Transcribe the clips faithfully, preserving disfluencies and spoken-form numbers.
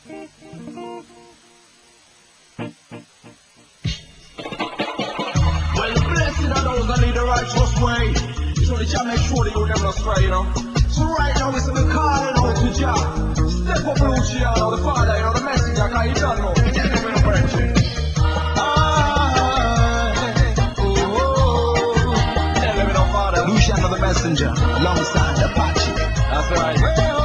Well, blessed are those that lead the righteous way. So they can make sure that you never astray, you know. So right now, it's the calling out to Jah. Step up, Luciano, the father, you know, the messenger, cause you don't know. You can't even approach it. Luciano the messenger, alongside Apache. That's right.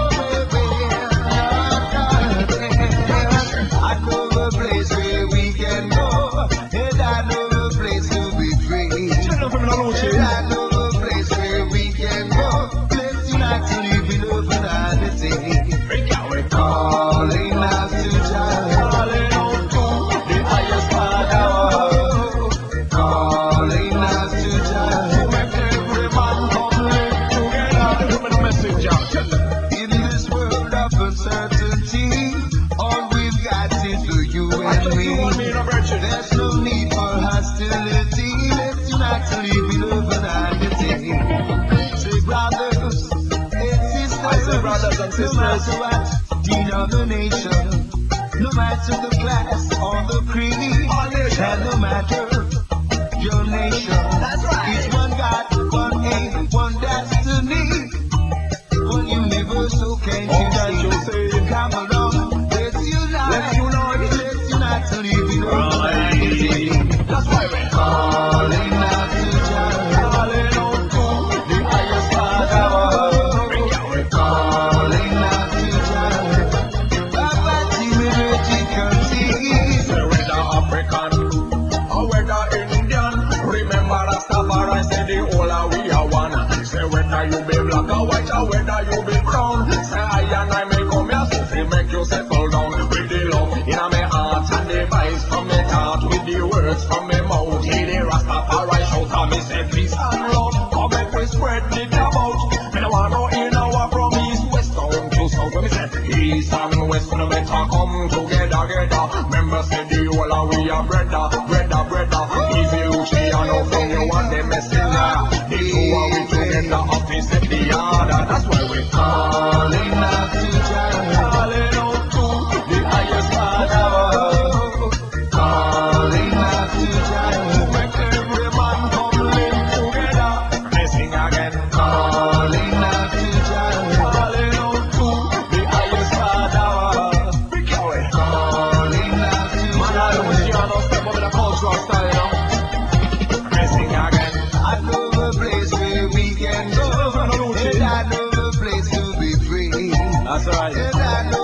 I know the place where we can go, and I know the place to be free. And I know the place where we can go. Let's unite to live in love and honesty. We're calling out to Jah, calling out to the highest power. Calling out to Jah. In this world of uncertainty, all we've got is for you and me. There's no need for hostility. Let's unite to live in love and unity. Say brothers and sisters, say brothers and sisters, no matter what denomination, no matter the class or the creed, and no matter your nation. That's right. It's one God, one aim, one destiny. One universal can't you see? Come along, let's unite, let's unite, let's unite to live in right. That's why we're calling out to Jah, calling out to the highest power. We're calling out to Jah, Apache American see. Whether African or whether Indian, remember Rastafari said the whole of we are one. Say whether you be black or white or whether you be brown, say I and I may come here so feel make you settle down with the love in my heart and the vibes from me heart with the words from me mouth. Hear the Rastafari shout and me say peace and love. Come make we spread it about. Me no want no in our from east west down to south. When me say east and west, when me talk come together, together. Remember say the whole of we are brother, brother, brother. Easy Luciano from you and the messenger. The two are we together up in set the order. That's why we calling out to Jah, calling out to the highest power. Calling out to Jah, make every man come live together. Let's sing again. Calling out to Jah, calling out to the highest power. Big Calling out to Jah. Man, I don't see no step up in the cultural style, you know. Let's sing again. I know the place where we can go, and I know the place to be free. That's right. And I know